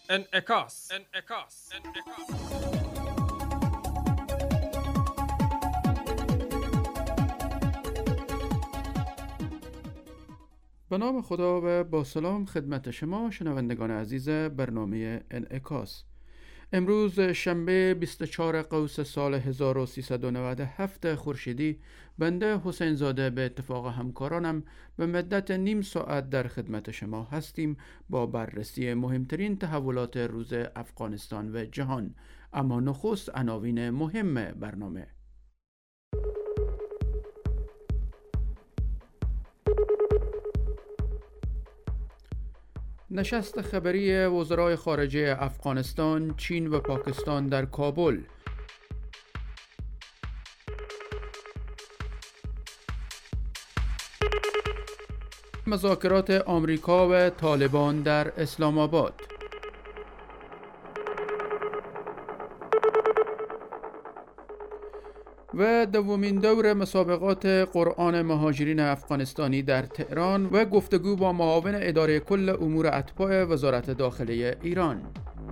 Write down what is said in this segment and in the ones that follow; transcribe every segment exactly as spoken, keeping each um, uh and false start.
انعکاس انعکاس انعکاس به نام خدا و با سلام خدمت شما شنوندگان عزیز برنامه انعکاس. امروز شنبه بیست و چهارم قوس سال هزار و سیصد و نود و هفت خورشیدی، بنده حسین زاده به اتفاق همکارانم به مدت نیم ساعت در خدمت شما هستیم با بررسی مهمترین تحولات روز افغانستان و جهان. اما نخست عناوین مهم برنامه. نشست خبری وزرای خارجه افغانستان، چین و پاکستان در کابل. مذاکرات آمریکا و طالبان در اسلام آباد. و دومین دور مسابقات قرآن مهاجرین افغانستانی در تهران و گفتگو با معاون اداره کل امور اتباع وزارت داخله ایران.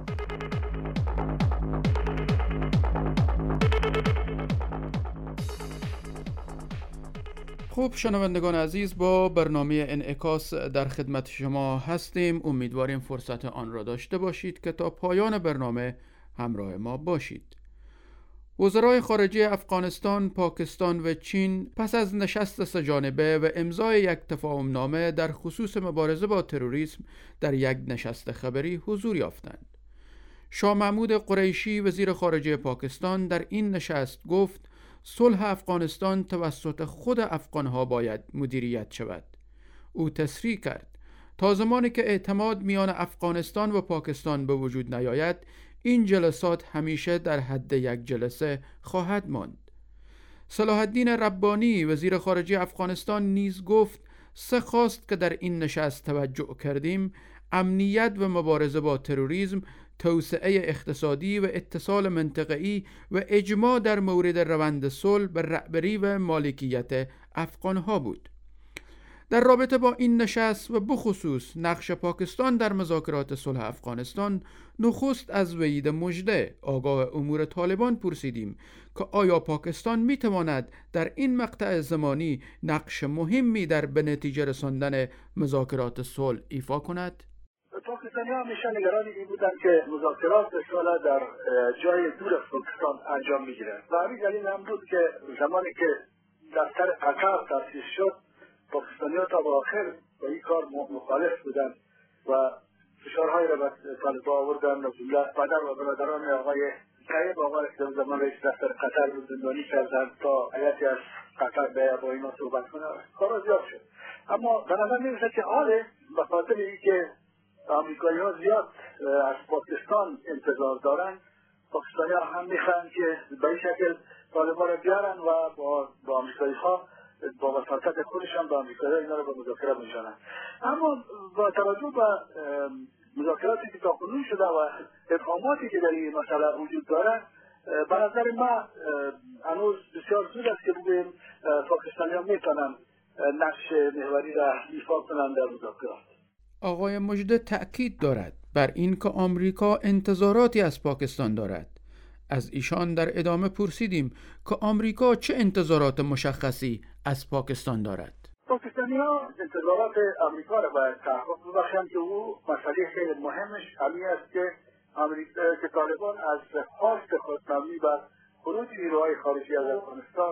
خوب شنوندگان عزیز، با برنامه انعکاس در خدمت شما هستیم. امیدواریم فرصت آن را داشته باشید که تا پایان برنامه همراه ما باشید. وزرای خارجه افغانستان، پاکستان و چین پس از نشست سه‌جانبه و امضای یک تفاهم نامه در خصوص مبارزه با تروریسم در یک نشست خبری حضور یافتند. شاه محمود قریشی وزیر خارجه پاکستان در این نشست گفت صلح افغانستان توسط خود افغانها باید مدیریت شود. او تصریح کرد تا زمانی که اعتماد میان افغانستان و پاکستان به وجود نیاید، این جلسات همیشه در حد یک جلسه خواهد ماند. صلاح الدین ربانی وزیر خارجه افغانستان نیز گفت سه خواست که در این نشست توجه کردیم: امنیت و مبارزه با تروریسم، توسعه اقتصادی و اتصال منطقه‌ای و اجماع در مورد روند صلح به رهبری و مالکیت افغانها بود. در رابطه با این نشست و بخصوص نقش پاکستان در مذاکرات صلح افغانستان، نخست از وحید مژده آگاه امور طالبان پرسیدیم که آیا پاکستان می تواند در این مقطع زمانی نقش مهمی در به نتیجه رساندن مذاکرات صلح ایفا کند؟ پاکستانی ها همیشه نگران این بودند که مذاکرات صلح در جای دور از پاکستان انجام می گیرند و همین دلیل هم بود که زمانی که دفتر قطر تأسیس شد، پاکستانی ها تا به آخر با این کار مخالف بودند و فشارهای را به طالبان آوردند و پدر و برادران آقای طیب آقای که زمان رئیس دفتر قطر رو زندانی کردند تا هیئتی از قطر به با اینا صحبت کنه. کارا زیاد شد، اما به نظر میرسه که حاله به خاطر اینکه آمریکایی ها زیاد از پاکستان انتظار دارند، پاکستانی ها هم میخواهند که به این شکل طالبان را بیارن و با با آمریکایی ها با وساطت خودشان با آمریکایی ها اینا را به مذاکره بنشانند. اما با توجه به مذاکراتی که تاکنون شده و ابهاماتی که در این مسئله وجود داره، به نظر ما هنوز بسیار زود است که بگوییم پاکستانی ها میتونن نقش محوری را ایفا کنند در مذاکرات. آقای مژده تأکید دارد بر این که آمریکا انتظاراتی از پاکستان دارد. از ایشان در ادامه پرسیدیم که آمریکا چه انتظارات مشخصی از پاکستان دارد. پاکستانی ها انتظارات آمریکا را باید تحقق ببخشند که او مسئله خیلی مهمش همین است که آمریکا که طالبان از خواست خود مبنی بر خروج نیروهای خارجی از افغانستان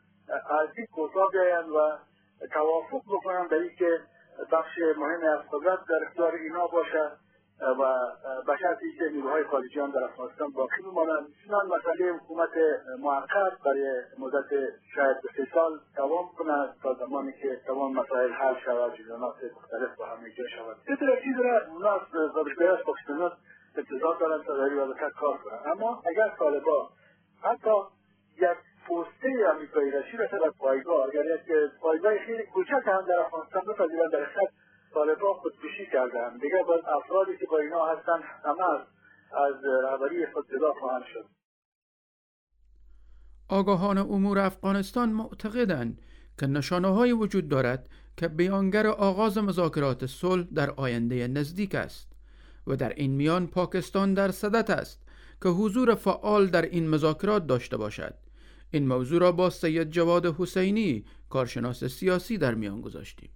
از این کوتاه بیایند و توافق بکنند در اینکه بخش مهم از قدرت در اختیار اینا باشه و به شرطی که نیروهای خارجیان در افغانستان باقی بمانند. چنان مسئله حکومت موقت برای مدت شاید به سه سال دوام کند تا زمانی که تمام مسائل حل شود، جریانات مختلف با هم یکجا شود. این طور چیز را اونا از بسیاری از پاکستانیان انتظار دارند تا در این رابطه کار کنند. اما اگر طالبان حتی یک پوسته آمریکایی را شیر رسد پایگاه، اگر یک پایگاه خیلی کوچک هم در افغانستان بپذیرند، در اصل طالبان خودکشی کردند. دیگر باید افرادی که با اینا هستند همه از رهبری خود جدا خواهند شد. آگاهان امور افغانستان معتقدند که نشانه‌هایی وجود دارد که بیانگر آغاز مذاکرات صلح در آینده نزدیک است. و در این میان پاکستان در صدد است که حضور فعال در این مذاکرات داشته باشد. این موضوع را با سید جواد حسینی کارشناس سیاسی در میان گذاشتیم.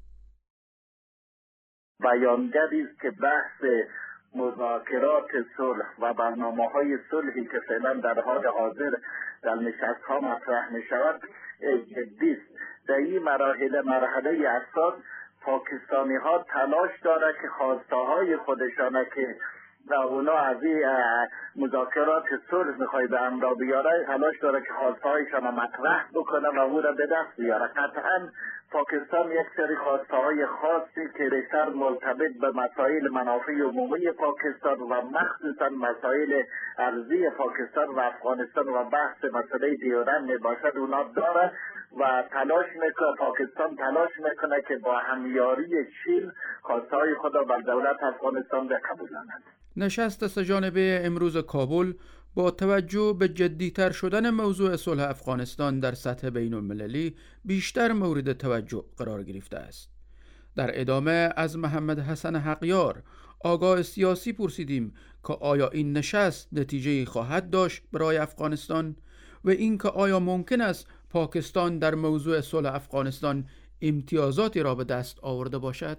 بیانگری است که بحث مذاکرات صلح و برنامه‌های صلحی که فعلا در حال حاضر در نشست‌ها مطرح می‌شود جدی است. در این مرحله مرحله اساس پاکستانی‌ها تلاش دارند که خواسته‌های خودشان که و اونا از این مذاکرات صلح میخوای به امرا بیاره، تلاش داره که خواسته‌هایشان را مطرح بکنه و او را به دست بیاره. قطعا پاکستان یک سری خواسته‌های خاصی که بیشتر مرتبط به مسائل منافع عمومی پاکستان و مخصوصا مسائل ارضی پاکستان و افغانستان و بحث مسئله دیورند میباشد اونا داره و تلاش میکنه، پاکستان تلاش میکنه که با همیاری چین خواسته‌های خود را بر دولت افغانستان بقبولاند. نشست سه‌جانبه امروز کابل با توجه به جدی‌تر شدن موضوع صلح افغانستان در سطح بین المللی بیشتر مورد توجه قرار گرفته است. در ادامه از محمد حسن حقیار، آگاه سیاسی، پرسیدیم که آیا این نشست نتیجه‌ای خواهد داشت برای افغانستان و اینکه آیا ممکن است پاکستان در موضوع صلح افغانستان امتیازاتی را به دست آورده باشد؟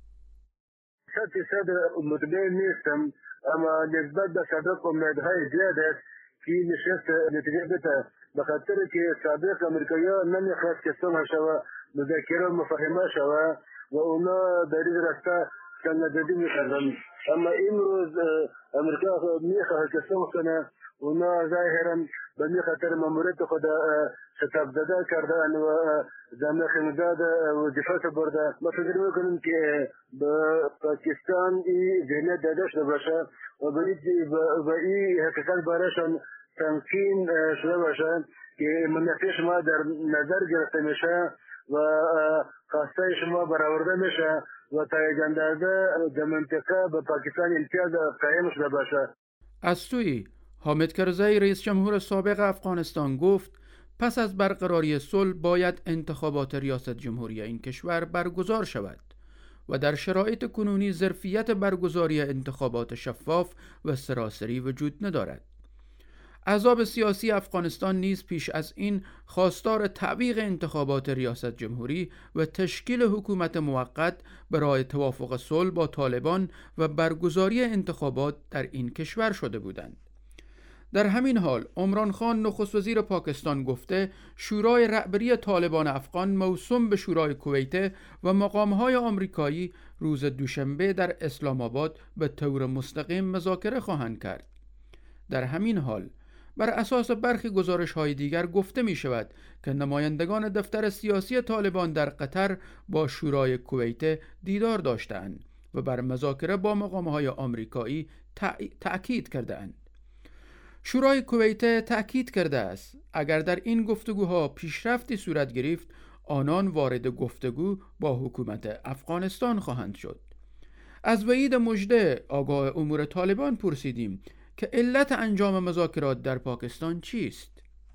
صد فیصد مطمئن نیستم، اما نسبت به صدق امیدهای زیاد است که این نشست نتیجه بده، به خاطر که سابق امریکایی‌ها نمیخواست که صلح شود، مذاکره مفاهمه شود و اونا در این راسته سنددی میکردن. اما امروز امریکا میخواهد که صلح کنه، اونا ظاهرا به می خاطر ماموریت خود شتاب زده کردن و زمین خنداد و دفاع برده. ما فکر میکنیم که به پاکستان این ذهنیت داده شده باشه و به این حقیقت بارشان تمکین شده باشه که منافع شما در نظر گرفته میشه و خواسته شما برآورده میشه و تایید اندازه در منطقه به پاکستان امتیاز قایم شده باشه. از سوی حامد کرزی رئیس جمهور سابق افغانستان گفت پس از برقراری صلح باید انتخابات ریاست جمهوری این کشور برگزار شود و در شرایط کنونی ظرفیت برگزاری انتخابات شفاف و سراسری وجود ندارد. احزاب سیاسی افغانستان نیز پیش از این خواستار تعویق انتخابات ریاست جمهوری و تشکیل حکومت موقت برای توافق صلح با طالبان و برگزاری انتخابات در این کشور شده بودند. در همین حال عمران خان نخست وزیر پاکستان گفته شورای رهبری طالبان افغان موسوم به شورای کویت و مقامهای آمریکایی روز دوشنبه در اسلام آباد به طور مستقیم مذاکره خواهند کرد. در همین حال بر اساس برخی گزارش‌های دیگر گفته می شود که نمایندگان دفتر سیاسی طالبان در قطر با شورای کویت دیدار داشتند و بر مذاکره با مقامهای آمریکایی تأکید کردند. شورای کویت تأکید کرده است اگر در این گفتگوها پیشرفتی صورت گرفت آنان وارد گفتگو با حکومت افغانستان خواهند شد. از وحید مژده آگاه امور طالبان پرسیدیم که علت انجام مذاکرات در پاکستان چیست؟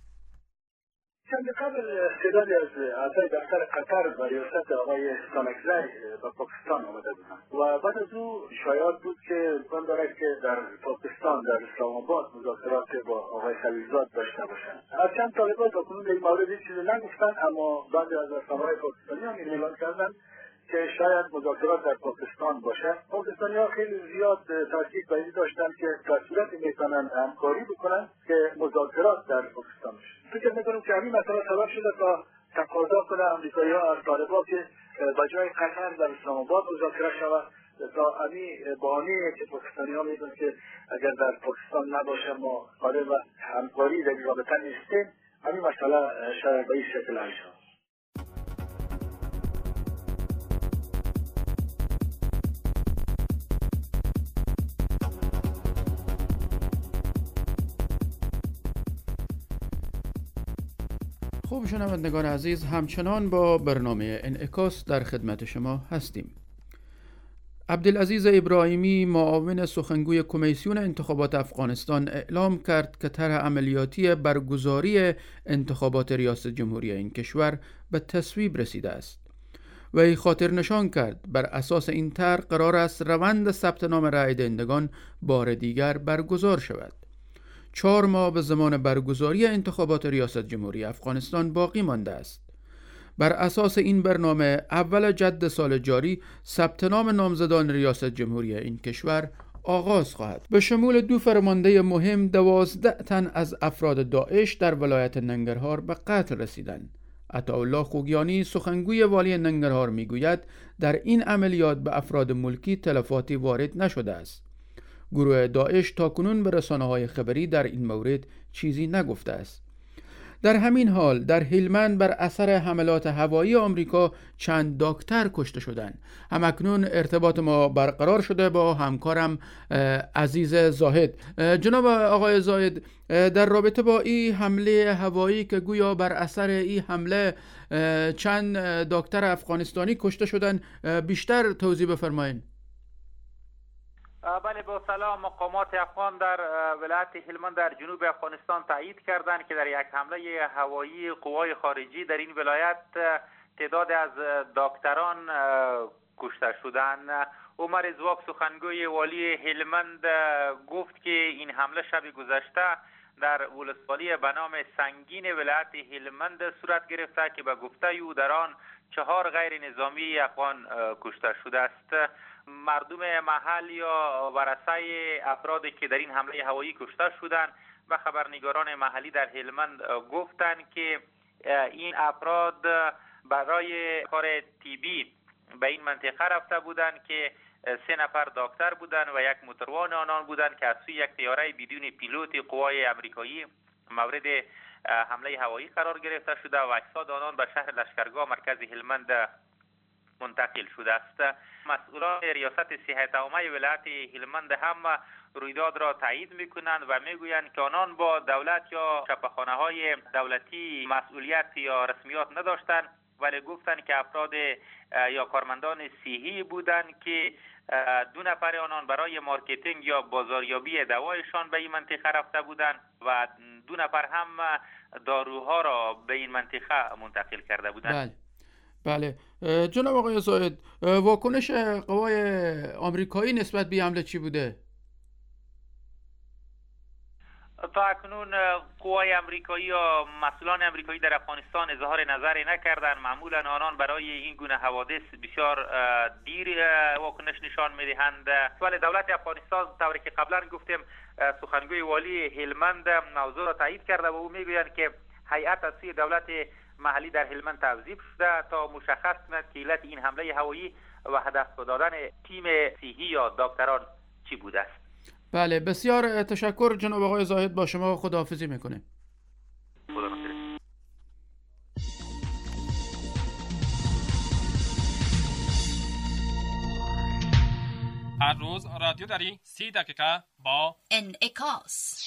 چند قبل تعدادی از اعضای دفتر قطر و ریاست آقای سانکزی به پاکستان آمده بودند و بعد از او شایعات بود که امکان دارد که در پاکستان در اسلام آباد مذاکرات با آقای خلیلزاد داشته باشند. هرچند طالبان تاکنون در این مورد هیچ چیزی نگفتند، اما بعضی از رسانه‌های پاکستانی هم این اعلام کردند که شاید مذاکرات در پاکستان باشد. پاکستانی‌ها خیلی زیاد تاکید بر این داشتند که در صورتی میتونند همکاری بکنند که مذاکرات در پاکستان بشه. فکر می‌کنم که همین مسئله سبب شده تا تقاضا کنه آمریکایی‌ها از طالبان که به جای قطر در اسلام آباد مذاکره شود تا همین بهانه که پاکستانی‌ها میگن که اگر در پاکستان نباشه ما قادر و همکاری در این رابطه نیستیم، همین مسئله شاید به این شکل حل شود. خوب شنوندگان عزیز، همچنان با برنامه انعکاس در خدمت شما هستیم. عبدالعزیز ابراهیمی معاون سخنگوی کمیسیون انتخابات افغانستان اعلام کرد که طرح عملیاتی برگزاری انتخابات ریاست جمهوری این کشور به تصویب رسیده است. وی خاطر نشان کرد بر اساس این طرح قرار است روند ثبت نام رأی دهندگان بار دیگر برگزار شود. چهار ماه به زمان برگزاری انتخابات ریاست جمهوری افغانستان باقی مانده است. بر اساس این برنامه اول جد سال جاری ثبت نام نامزدان ریاست جمهوری این کشور آغاز خواهد. به شمول دو فرمانده مهم دوازده تن از افراد داعش در ولایت ننگرهار به قتل رسیدند. عطاالله خوگیانی سخنگوی والی ننگرهار میگوید در این عملیات به افراد ملکی تلفاتی وارد نشده است. گروه داعش تاکنون به رسانه‌های خبری در این مورد چیزی نگفته است. در همین حال در هلمند بر اثر حملات هوایی آمریکا چند دکتر کشته شدند. همکنون ارتباط ما برقرار شده با همکارم عزیز زاهد. جناب آقای زاهد، در رابطه با این حمله هوایی که گویا بر اثر این حمله چند دکتر افغانستانی کشته شدند، بیشتر توضیح بفرمایید. بله، با سلام. مقامات افغان در ولایت هلمند در جنوب افغانستان تایید کردند که در یک حمله هوایی قوای خارجی در این ولایت تعداد از دکتران کشته شدند. عمر زواک سخنگوی والی هلمند گفت که این حمله شب گذشته در ولسوالی به نام سنگین ولایت هلمند صورت گرفته که به گفته او در آن چهار غیر نظامی افغان کشته شده است. مردم محل یا ورثه افرادی که در این حمله هوایی کشته شدند و خبرنگاران محلی در هلمند گفتند که این افراد برای کار طبی به این منطقه رفته بودند که سه نفر دکتر بودند و یک موتروان آنان بودند که از سوی یک طیاره بدون پیلوت قوای امریکایی مورد حمله هوایی قرار گرفته شده و اجساد آنان به شهر لشکرگاه مرکز هلمند منتقل شده است. مسئولان ریاست صحت عامه ولایت هلمند هم رویداد را تایید میکنند و میگویند که آنان با دولت یا چپخانه های دولتی مسئولیت یا رسمیات نداشتند، ولی گفتند که افراد یا کارمندان صحی بودند که دو نفر آنان برای مارکتینگ یا بازاریابی دوایشان به این منطقه رفته بودند و دو نفر هم داروها را به این منطقه منتقل کرده بودند. بله. بله جناب آقای زاهد، واکنش قوای آمریکایی نسبت به حمله چی بوده؟ تا اکنون قوای امریکایی یا مسئولان امریکایی در افغانستان اظهار نظری نکردند. معمولا آنان برای این گونه حوادث بسیار دیر واکنش نشان میدهند، ولی دولت افغانستان طوری که قبلا گفتیم سخنگوی والی هلمند موضوع را تایید کرده و او میگویند که هیئت از سوی دولت محلی در هلمند توظیف شده تا مشخص کند که علت این حمله هوایی و هدف دادن تیم صحی یا دکتران چی بوده است. بله، بسیار تشکر جناب آقای زاهد. با شما خداحافظی میکنیم. خدا نگهدار. هر روز رادیو داری سی دقیقه با انعکاس.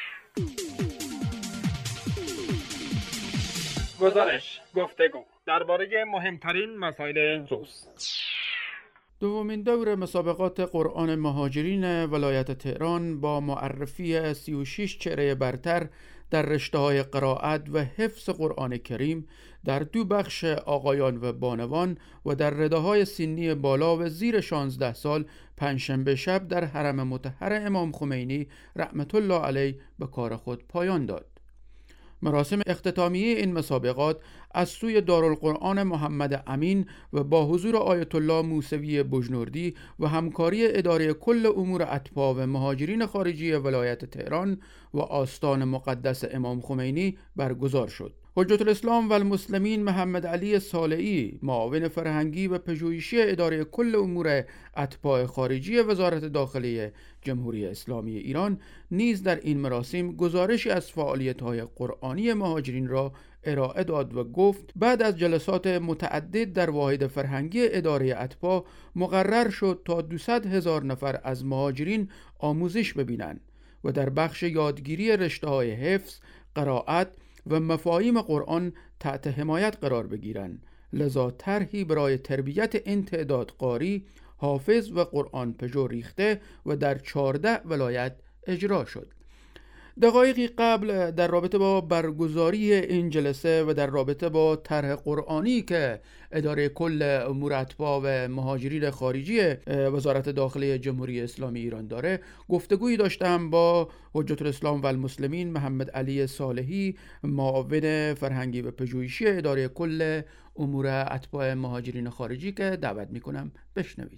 گزارش، گفتگو درباره مهمترین مسائل روز. دومین دور مسابقات قرآن مهاجرین ولایت تهران با معرفی سی و شش چهره برتر در رشته‌های قرائت و حفظ قرآن کریم در دو بخش آقایان و بانوان و در رده‌های سنی بالا و زیر شانزده سال پنجشنبه شب در حرم مطهر امام خمینی رحمت الله علیه به کار خود پایان داد. مراسم اختتامیه این مسابقات از سوی دارالقرآن محمد امین و با حضور آیت الله موسوی بجنوردی و همکاری اداره کل امور اتباع و مهاجرین خارجی ولایت تهران و آستان مقدس امام خمینی برگزار شد. حجت الاسلام و المسلمین محمد علی صالحی، معاون فرهنگی و پژوهشی اداره کل امور اتباع خارجی وزارت داخلی جمهوری اسلامی ایران، نیز در این مراسم گزارشی از فعالیت‌های قرآنی مهاجرین را ارائه داد و گفت بعد از جلسات متعدد در واحد فرهنگی اداره اتباع مقرر شد تا دویست هزار نفر از مهاجرین آموزش ببینند و در بخش یادگیری رشته‌های حفظ، قرائت و مفاهیم قرآن تحت حمایت قرار بگیرند. لذا طرحی برای تربیت این تعداد قاری، حافظ و قرآن پژوه ریخته و در چهارده ولایت اجرا شد. دقایقی قبل در رابطه با برگزاری این جلسه و در رابطه با طرح قرآنی که اداره کل امور اتباع و مهاجرین خارجی وزارت داخله جمهوری اسلامی ایران داره گفتگویی داشتم با حجت الاسلام و المسلمین محمد علی صالحی، معاون فرهنگی و پژوهشی اداره کل امور اتباع مهاجرین خارجی که دعوت میکنم بشنوید.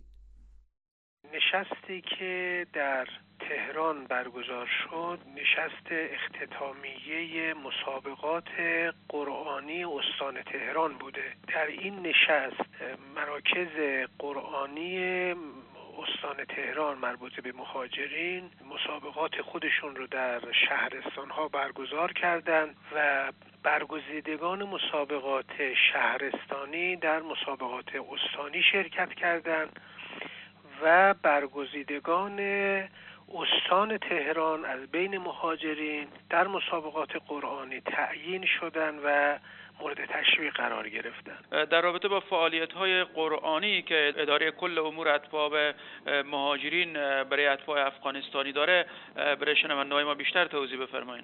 نشستی که در تهران برگزار شد نشست اختتامیه مسابقات قرآنی استان تهران بوده. در این نشست مراکز قرآنی استان تهران مربوط به مهاجرین مسابقات خودشون رو در شهرستان‌ها برگزار کردند و برگزیدگان مسابقات شهرستانی در مسابقات استانی شرکت کردند و برگزیدگان استان تهران از بین مهاجرین در مسابقات قرآنی تعیین شدند و مورد تشویق قرار گرفتن. در رابطه با فعالیت‌های قرآنی که اداره کل امور اتباع مهاجرین برای اتباع افغانستانی داره برای شنونده‌های ما بیشتر توضیح بفرمایید.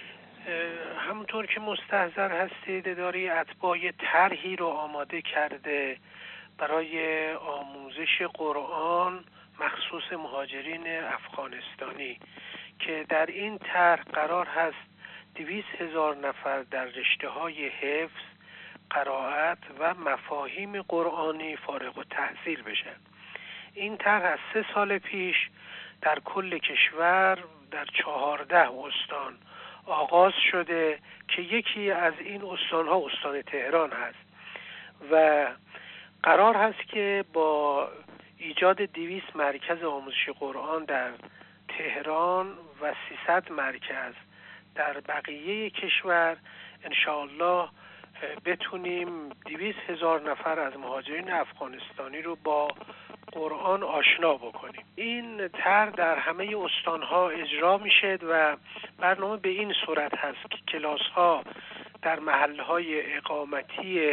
همونطور که مستحضر هستید اداره اتباع طرحی رو آماده کرده برای آموزش قرآن مخصوص مهاجرین افغانستانی که در این طرح قرار هست دویست هزار نفر در رشته‌های حفظ، قرائت و مفاهیم قرآنی فارغ التحصیل بشن. این طرح از سه سال پیش در کل کشور در چهارده استان آغاز شده که یکی از این استان‌ها استان تهران هست و قرار هست که با ایجاد دویست مرکز آموزش قرآن در تهران و سیصد مرکز در بقیه کشور انشاءالله بتونیم دویست هزار نفر از مهاجرین افغانستانی رو با قرآن آشنا بکنیم. این طرح در همه استانها اجرا میشه و برنامه به این صورت هست که کلاس‌ها در محلهای اقامتی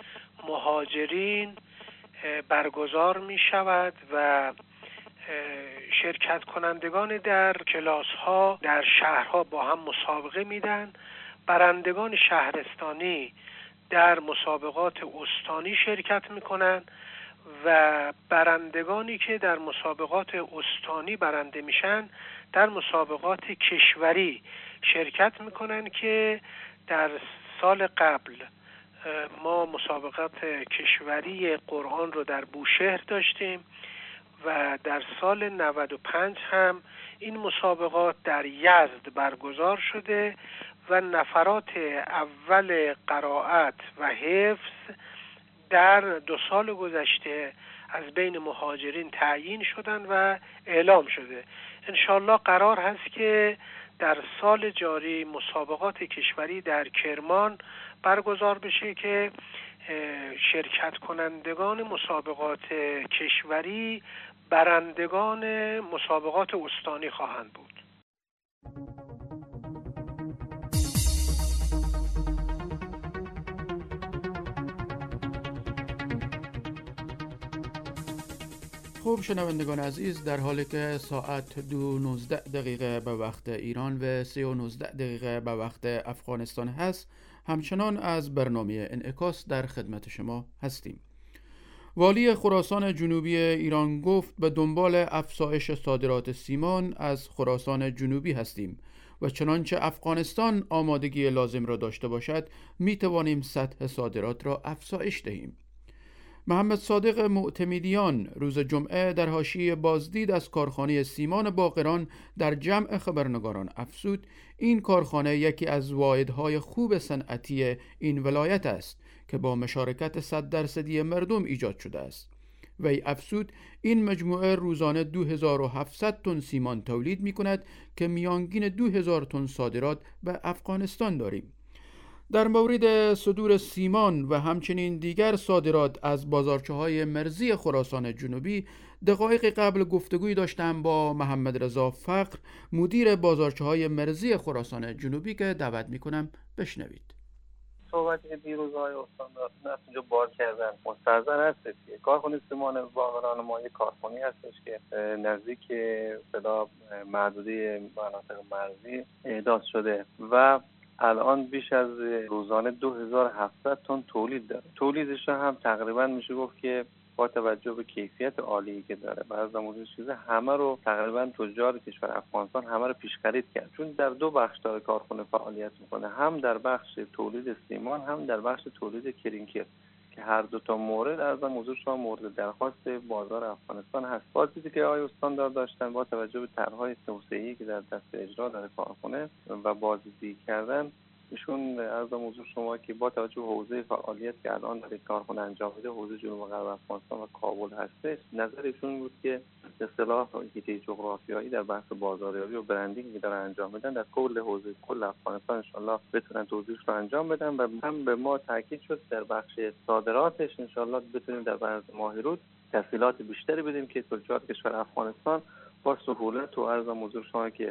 مهاجرین برگزار می شود و شرکت کنندگان در کلاس ها در شهرها با هم مسابقه میدن. برندگان شهرستانی در مسابقات استانی شرکت میکنن و برندگانی که در مسابقات استانی برنده میشن در مسابقات کشوری شرکت میکنن که در سال قبل ما مسابقات کشوری قرآن رو در بوشهر داشتیم و در سال نود و پنج هم این مسابقات در یزد برگزار شده و نفرات اول قرائت و حفظ در دو سال گذشته از بین مهاجرین تعیین شدن و اعلام شده. انشالله قرار هست که در سال جاری مسابقات کشوری در کرمان برگزار بشه که شرکت کنندگان مسابقات کشوری برندگان مسابقات استانی خواهند بود. خوب شنوندگان عزیز، در حالی که ساعت دو نوزده دقیقه به وقت ایران و سه و نوزده دقیقه به وقت افغانستان هست، همچنان از برنامه انعکاس در خدمت شما هستیم. والی خراسان جنوبی ایران گفت به دنبال افزایش صادرات سیمان از خراسان جنوبی هستیم و چنانچه افغانستان آمادگی لازم را داشته باشد می توانیم سطح صادرات را افزایش دهیم. محمد صادق معتمدیان روز جمعه در حاشیه بازدید از کارخانه سیمان باقران در جمع خبرنگاران افزود این کارخانه یکی از واحدهای خوب صنعتی این ولایت است که با مشارکت صد درصدی مردم ایجاد شده است. وی افزود این مجموعه روزانه دو هزار و هفتصد تن سیمان تولید می کند که میانگین دو هزار تن صادرات به افغانستان داریم. در مورد صدور سیمان و همچنین دیگر صادرات از بازارچه‌های مرزی خراسان جنوبی دقایق قبل گفتگوی داشتم با محمد رضا فقر، مدیر بازارچه‌های مرزی خراسان جنوبی که دعوت می‌کنم بشنوید. صحبتی که دیروز های استان داشتن اینجا باز کردن مستحضر هست که کارخانه سیمان باقران ما یک کارخانه هستش که نزدیک صدا محدوده مناطق مرزی احداث شده و الان بیش از روزانه دو هزار و هفتصد تن تولید داره. تولیدش هم تقریبا میشه گفت که با توجه به کیفیت عالی که داره و از موضوع چیزا همه رو تقریبا تجار کشور افغانستان همه رو پیش خرید کرد، چون در دو بخش داره کارخانه فعالیت میکنه، هم در بخش تولید سیمان هم در بخش تولید کلینکر که هر دو تا مورد از موضوع شما مورد درخواست بازار افغانستان هست. بازی که آقای استاندار داشتن با توجه به طرح‌های توسعه‌ای که در دست اجرا داره کارخانه و بازدید کردن ایشون از موضوع شما که با توجه به حوزه فعالیت که الان در کارخانه انجام میده حوزه جنوب غرب افغانستان و کابل هسته، نظر ایشون بود که اصطلاح حیطه جغرافیایی در بحث بازاریابی و برندینگ که دارن انجام میدن در کل حوزه کل افغانستان ان شاءالله بتونن توضیحش رو انجام بدن و هم به ما تاکید شد در بخش صادراتش ان شاءالله بتونیم در بحث ماهیرود تسهیلات بیشتری بدیم که تجار کشور افغانستان با سهولت و عرض موضوع شما که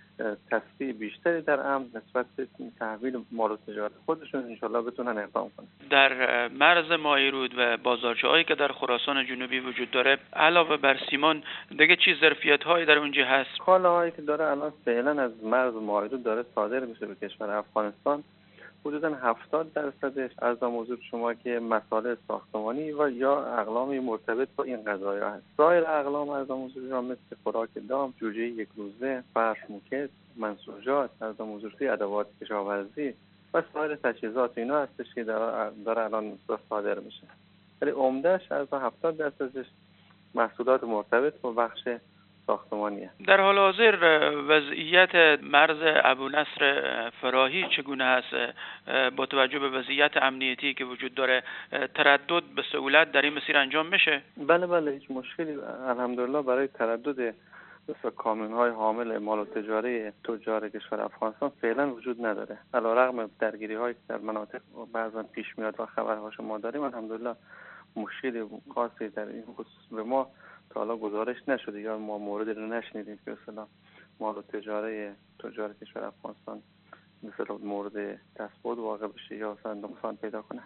تسریع بیشتری در امن نسبت به تحویل مال و تجارت خودشون انشالله بتونن اقدام کنن. در مرز ماهیرود و بازارچه‌هایی که در خراسان جنوبی وجود داره علاوه بر سیمان دیگه چی ظرفیت‌هایی در اونجا هست؟ کالاهایی که داره الان فعلا از مرز ماهیرود داره صادر میشه به کشور افغانستان حدوداً هفتاد درصدش از موضوع شما که مسائل ساختمانی و یا اقلامی مرتبط با این قضایا هست. سایر اقلام از موضوع شما مثل خوراک دام، جوجه یک روزه، فرش موکت، منسوجات، از موضوع ادوات کشاورزی و سایر تجهیزات اینا هستش که داره, داره الان صادر میشه. ولی عمدهش از هفتاد درصدش محصولات مرتبط با بخش ساختمانیه. در حال حاضر وضعیت مرز ابونصر فراهی چگونه هست؟ با توجه به وضعیت امنیتی که وجود داره تردد به سهولت در این مسیر انجام میشه؟ بله بله هیچ مشکلی الحمدلله برای تردد مثل کامیون‌های حامل مال و تجاری تجار کشور افغانستان فعلا وجود نداره. علیرغم درگیری‌هایی که در مناطق بعضا پیش میاد و خبرهاشو ما داریم الحمدلله مشکلی خاصی در این خصوص به ما تا حالا گزارش نشده یا ما موردی رو نشنیدیم که مثلا مال و تجاری تجار کشور افغانستان مثلا مورد تثبیت واقع بشه یا مثلا نقصان پیدا کنه.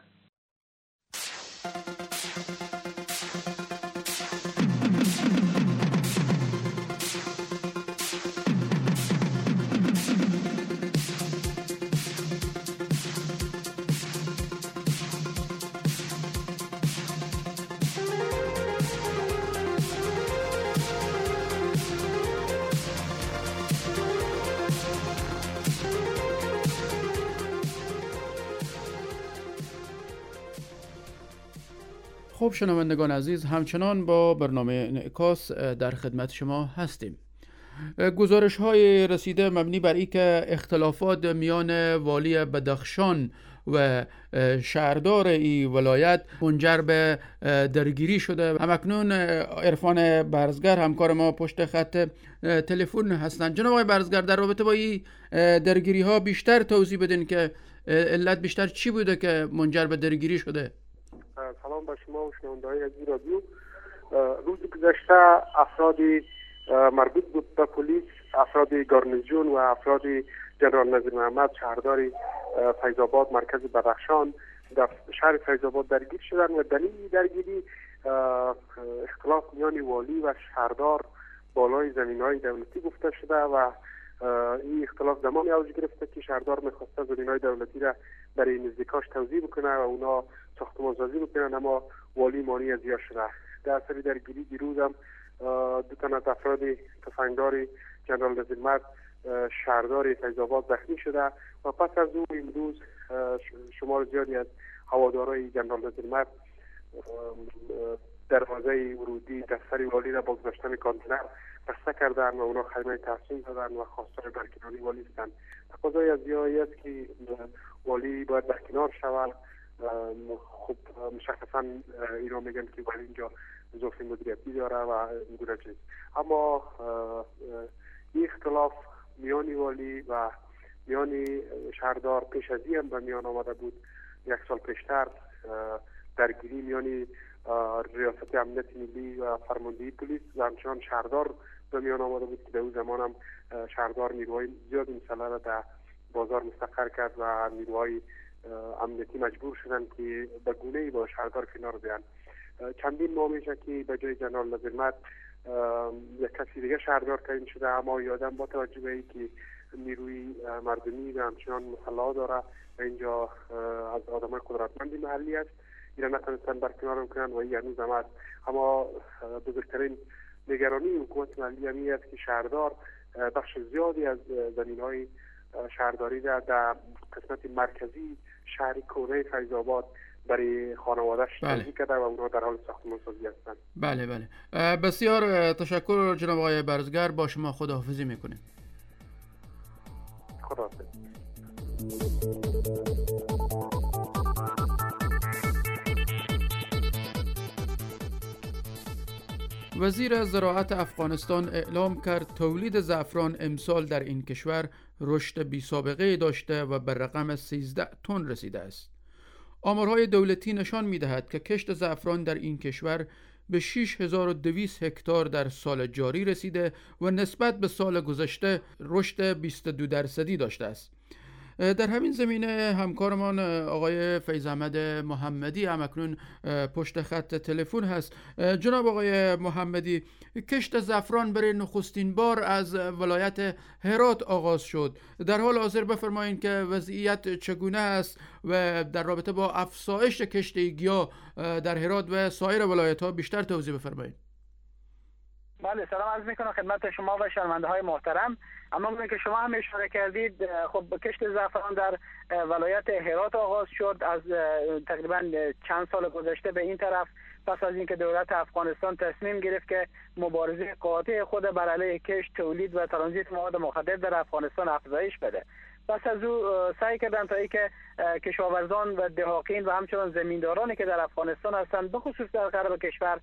خب شنوندگان عزیز، همچنان با برنامه انعکاس در خدمت شما هستیم. گزارش های رسیده مبنی بر این که اختلافات میان والی بدخشان و شهردار این ولایت منجر به درگیری شده. همکنون عرفان برزگر همکار ما پشت خط تلفن هستند. جناب آقای برزگر، در رابطه با این درگیری ها بیشتر توضیح بدین که علت بیشتر چی بوده که منجر به درگیری شده؟ سلام به شما و شنونده‌های عزیز رادیو. روز گذشته افرادی مربوط بود به پلیس، افراد گارنیزیون و افراد جنرال نظیر محمد شهردار فیض‌آباد مرکز بدخشان در شهر فیض‌آباد درگیر شدند و دلیل درگیری اختلاف میان والی و شهردار بالای زمین‌های دولتی گفته شده و این اختلاف زمانی اوج گرفته که شهردار می‌خواسته زمین‌های دولتی را برای نزدیکاش توزیع بکنه و اونا ساختمان‌سازی بکنن، اما والی مانع از یا شده. در اثر درگیری دیروز هم دو تن از افراد تفنگدار جنرال نظیر محمد شهردار فیض‌آباد زخمی شده و پس از او امروز شمار زیادی از هوادارهای جنرال نظیر محمد دروازه ورودی دفتر والی را با گذاشتن کانتینر بسته کردن و اونا خیمه تحصیل دادن و خواستار برکناری والی هستند. تقاضای از جایی است که والی باید برکنار شود. خب مشخصا اینا میگن که ولی اینجا ظرف مدیریتی داره و این گونه چیز، اما این اختلاف میان والی و میان شهردار پیش از این هم به میان آمده بود. یک سال پیشتر درگیری میان ریاست امنیت ملی و فرماندهی پلیس و همچنان شهردار به میان آمده بود که در اون زمان هم شهردار نیروهای زیاد مسلح را در بازار مستقر کرد و نیروهای امنیتی مجبور شدن که به گونه‌ای با شهردار کنار بیان. چندین ماه میشه که به جای جنرال نظرمت یک کسی دیگه شهردار تعیین شده، اما یادم با توجه به اینکه نیروی مردمی و همچنان مسلح داره و اینجا از آدمای قدرتمندی محلی است، اینا نتونستن برکنار کنن و این هنوز هم است. اما بزرگترین نگرانی حکومت محلی همی است که شهردار بخش زیادی از زمین‌های شهرداری در, در قسمت مرکزی شهر کره فیض آباد برای خانواده‌اش توزیع کرده و اونها در حال ساختمان‌سازی هستند. بله بله، بسیار تشکر جناب آقای برزگر، با شما خداحافظی میکنیم. خداحافظ. وزیر زراعت افغانستان اعلام کرد تولید زعفران امسال در این کشور رشد بی سابقه داشته و به رقم سیزده تن رسیده است. آمارهای دولتی نشان می‌دهد که کشت زعفران در این کشور به شش هزار و دویست هکتار در سال جاری رسیده و نسبت به سال گذشته رشد بیست و دو درصدی داشته است. در همین زمینه همکارمان آقای فیض احمد محمدی همکنون پشت خط تلفن هست. جناب آقای محمدی، کشت زعفران برای نخستین بار از ولایت هرات آغاز شد. در حال حاضر بفرمایید که وضعیت چگونه است و در رابطه با افزایش کشت گیاه در هرات و سایر ولایت‌ها بیشتر توضیح بفرمایید. بله، سلام عرض میکنم خدمت شما و شنونده های محترم. اما اون که شما هم اشاره کردید، خب کشت زعفران در ولایت هرات آغاز شد از تقریبا چند سال گذشته به این طرف، پس از اینکه دولت افغانستان تصمیم گرفت که مبارزه قاطع خود بر علیه کشت، تولید و ترانزیت مواد مخدر در افغانستان افزایش بده. پس از او سعی کردن تا اینکه کشاورزان و دهاقین و همچنان زمیندارانی که در افغانستان هستند، به خصوص در غرب کشور،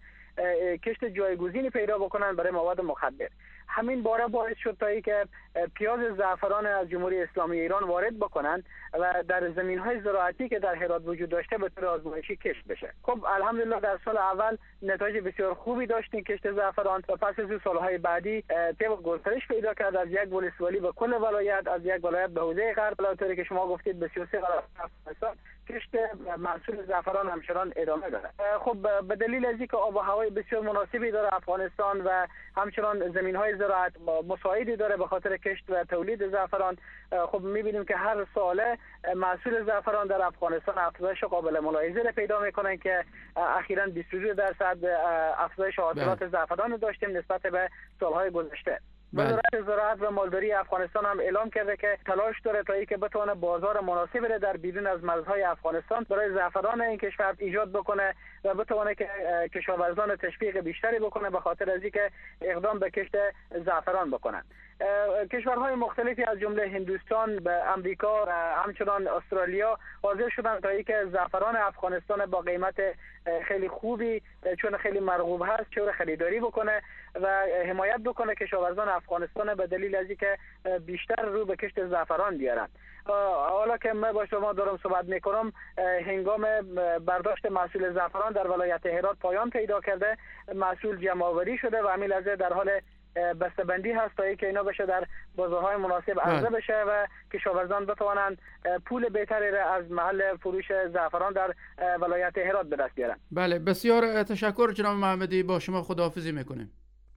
کشت جایگزینی پیدا بکنن برای مواد مخدر. همین باره باعث شد تا اینکه پیاز زعفران از جمهوری اسلامی ایران وارد بکنن و در زمین‌های زراعتی که در هرات وجود داشته به طور آزمایشی کشت بشه. خب الحمدلله در سال اول نتایج بسیار خوبی داشتیم کشت زعفران و پس از اون سالهای بعدی طبق گسترش پیدا کرد از یک ولسوالی به کل ولایت، از یک ولایت به حوزه غرب، البته که شما گفتید به سی و سه ولایت افغانستان کشت محصول زعفران همچنان ادامه داره. خب به دلیل از اینکه آب و هوای بسیار مناسبی داره افغانستان و همچنان زمین‌های زراعت مساعدی داره به خاطر کشت و تولید زعفران، خب می‌بینیم که هر ساله محصول زعفران در افغانستان افزایش قابل ملاحظه را پیدا می‌کنه که اخیراً بیست و دو درصد افزایش حاصلات زعفران داشتیم نسبت به سال‌های گذشته. وزارت زراعت و مالداری افغانستان هم اعلام کرده که تلاش داره تا اینکه بتونه بازار مناسبی را در بیرون از مرزهای افغانستان برای زعفران این کشور ایجاد بکنه و بتونه که کشاورزان تشویق بیشتری بکنه به خاطر از اینکه اقدام به کشت زعفران بکنن. کشورهای مختلفی از جمله هندوستان به امریکا و همچنان استرالیا حاضر شدن تا اینکه زعفران افغانستان با قیمت خیلی خوبی چون خیلی مرغوب هست چون خریداری بکنه و حمایت بکنه کشاورزان افغانستان به دلیل از اینکه بیشتر رو به کشت زعفران بیارن. حالا که من با شما دارم صحبت میکنم، هنگام برداشت محصول زعفران در ولایت هرات پایان پیدا کرده، محصول جمع‌آوری شده و همین لحظه در حال بسته‌بندی هست تا اینکه اینا بشه در بازارهای مناسب عرضه بشه و کشاورزان بتوانند پول بهتری را از محل فروش زعفران در ولایت هرات به دست بیارن. بله، بسیار تشکر جناب محمدی، با شما خداحافظی میکنیم.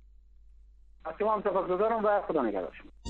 از شما هم سپاسگزارم و خدا نگهدار.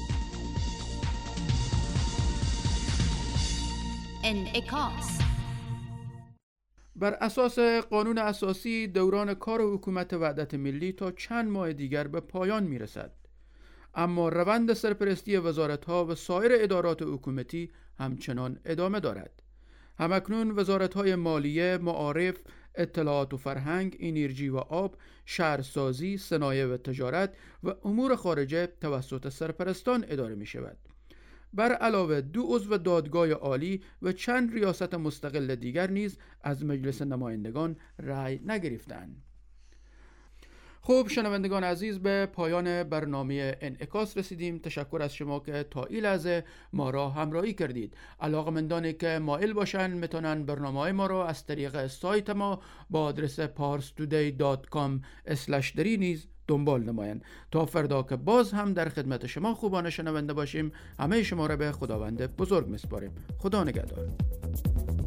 انعکاس. بر اساس قانون اساسی دوران کار حکومت وحدت ملی تا چند ماه دیگر به پایان میرسد، اما روند سرپرستی وزارت‌ها و سایر ادارات حکومتی همچنان ادامه دارد. همکنون وزارت‌های مالیه، معارف، اطلاعات و فرهنگ، انرژی و آب، شهرسازی، صنایع و تجارت و امور خارجه توسط سرپرستان اداره می شود. بر علاوه دو عضو دادگاه عالی و چند ریاست مستقل دیگر نیز از مجلس نمایندگان رأی نگرفتند. خوب شنوندگان عزیز، به پایان برنامه انعکاس رسیدیم. تشکر از شما که تا این لحظه ما را همراهی کردید. علاقه‌مندانی که مایل باشن میتونن برنامه‌های ما را از طریق سایت ما با آدرس پارس تودی دات کام اسلش دری نیز دنبال نمایند. تا فردا که باز هم در خدمت شما خوبان شنونده باشیم، همه شما را به خداوند بزرگ میسپاریم. خدا نگهدار.